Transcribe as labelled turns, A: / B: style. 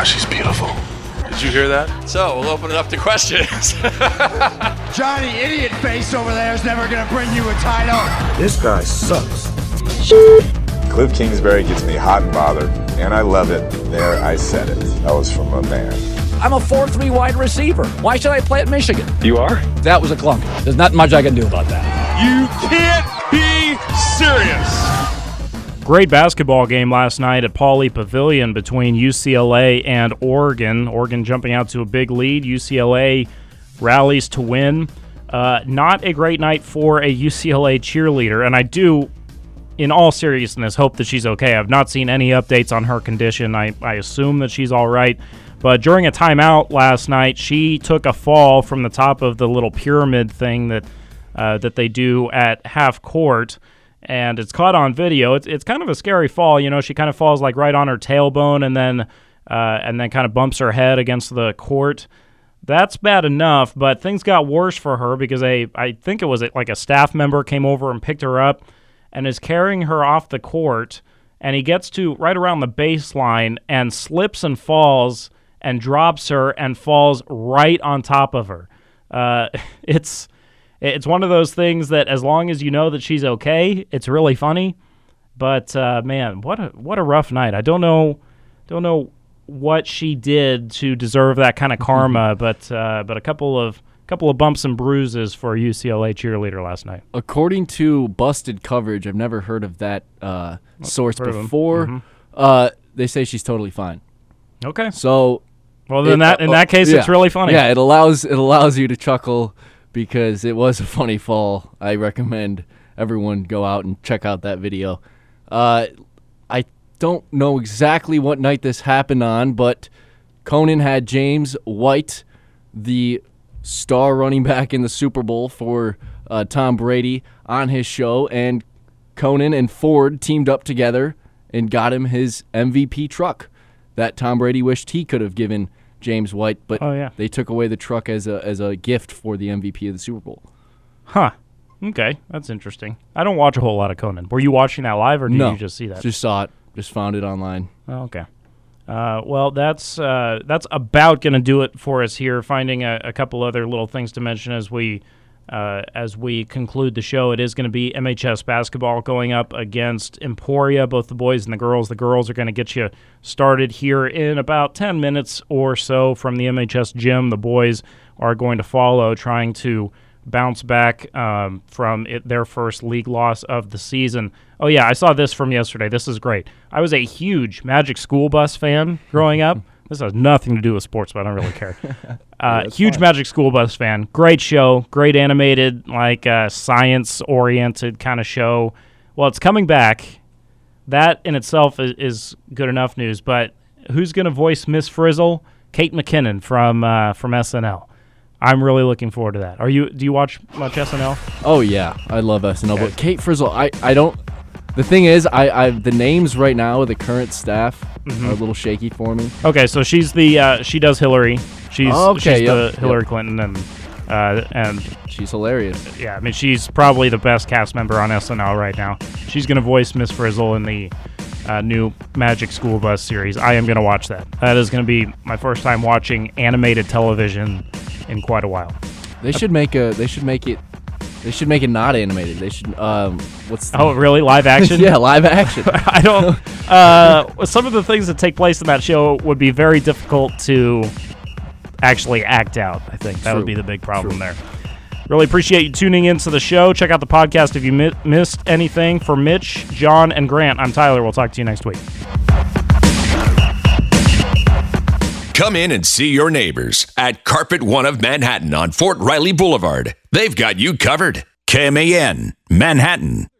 A: God, she's beautiful. Did you hear that?
B: So we'll open it up to questions.
C: Johnny Idiot Face over there is never going to bring you a title.
D: This guy sucks.
E: Cliff Kingsbury gets me hot and bothered, and I love it. There, I said it. That was from a man.
F: I'm a 4-3 wide receiver. Why should I play at Michigan?
A: You are?
F: That was a clunk. There's not much I can do about that.
A: You can't be serious.
G: Great basketball game last night at Pauley Pavilion between UCLA and Oregon. Oregon jumping out to a big lead. UCLA rallies to win. Not a great night for a UCLA cheerleader, and I do, in all seriousness, hope that she's okay. I've not seen any updates on her condition. I assume that she's all right. But during a timeout last night, she took a fall from the top of the little pyramid thing that they do at half court, and it's caught on video. It's kind of a scary fall. You know, she kind of falls like right on her tailbone and then kind of bumps her head against the court. That's bad enough, but things got worse for her because I think it was like a staff member came over and picked her up and is carrying her off the court, and he gets to right around the baseline and slips and falls and drops her and falls right on top of her. It's one of those things that as long as you know that she's okay, it's really funny. But man, what a rough night. I don't know what she did to deserve that kind of karma, but a couple of bumps and bruises for a UCLA cheerleader last night.
B: According to Busted Coverage, I've never heard of that source before.
G: Mm-hmm.
B: They say she's totally fine.
G: Okay.
B: So,
G: well, then in that case, it's really funny.
B: Yeah, it allows you to chuckle because it was a funny fall. I recommend everyone go out and check out that video. I don't know exactly what night this happened on, but Conan had James White, the star running back in the Super Bowl for Tom Brady, on his show, and Conan and Ford teamed up together and got him his MVP truck that Tom Brady wished he could have given James White, but they took away the truck as a gift for the MVP of the Super Bowl.
G: Huh. Okay, that's interesting. I don't watch a whole lot of Conan. Were you watching that live, or did you just see that?
B: Just saw it. Just found it online.
G: Oh, okay. Well, that's about going to do it for us here. Finding a couple other little things to mention as we conclude the show. It is going to be MHS basketball going up against Emporia, both the boys and the girls. The girls are going to get you started here in about 10 minutes or so from the MHS gym. The boys are going to follow, trying to bounce back from their first league loss of the season. Oh, yeah, I saw this from yesterday. This is great. I was a huge Magic School Bus fan growing up. This has nothing to do with sports, but I don't really care. Huge fun. Magic School Bus fan. Great show. Great animated, like science-oriented kind of show. Well, it's coming back. That in itself is good enough news, but who's going to voice Miss Frizzle? Kate McKinnon from SNL. I'm really looking forward to that. Do you watch much SNL?
B: Oh yeah, I love SNL. Okay. But Kate Frizzle, I don't. The thing is, the names right now of the current staff are a little shaky for me.
G: Okay, so she's she does Hillary. She's the Hillary Clinton, and
B: she's hilarious.
G: Yeah, I mean she's probably the best cast member on SNL right now. She's gonna voice Miss Frizzle in the new Magic School Bus series. I am gonna watch that. That is gonna be my first time watching animated television in quite a while.
B: They should make it not animated. They should
G: really? Live action?
B: Yeah, live action.
G: I don't some of the things that take place in that show would be very difficult to actually act out. I think that would be the big problem there. Really appreciate you tuning into the show. Check out the podcast if you missed anything. For Mitch, John, and Grant, I'm Tyler. We'll talk to you next week.
H: Come in and see your neighbors at Carpet One of Manhattan on Fort Riley Boulevard. They've got you covered. KMAN, Manhattan.